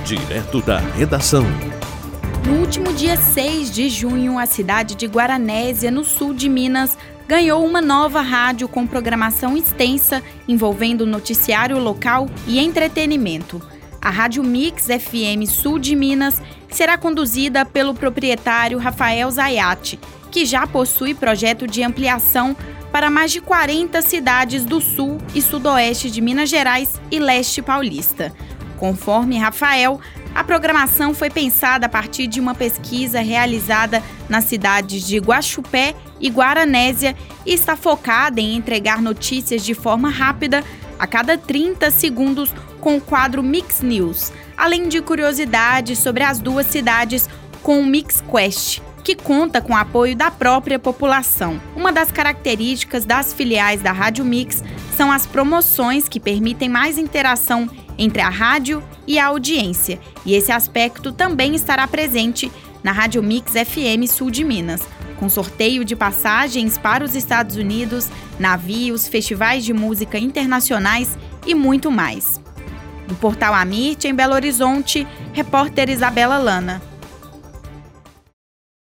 Direto da redação. No último dia 6 de junho, a cidade de Guaranésia, no sul de Minas, ganhou uma nova rádio com programação extensa envolvendo noticiário local e entretenimento. A Rádio Mix FM Sul de Minas será conduzida pelo proprietário Rafael Zayati, que já possui projeto de ampliação para mais de 40 cidades do sul e sudoeste de Minas Gerais e leste paulista. Conforme Rafael, a programação foi pensada a partir de uma pesquisa realizada nas cidades de Guaxupé e Guaranésia e está focada em entregar notícias de forma rápida a cada 30 segundos com o quadro Mix News, além de curiosidades sobre as duas cidades com o Mix Quest, que conta com o apoio da própria população. Uma das características das filiais da Rádio Mix são as promoções que permitem mais interação entre a rádio e a audiência, e esse aspecto também estará presente na Rádio Mix FM Sul de Minas, com sorteio de passagens para os Estados Unidos, navios, festivais de música internacionais e muito mais. Do Portal Amirte, em Belo Horizonte, repórter Isabela Lana.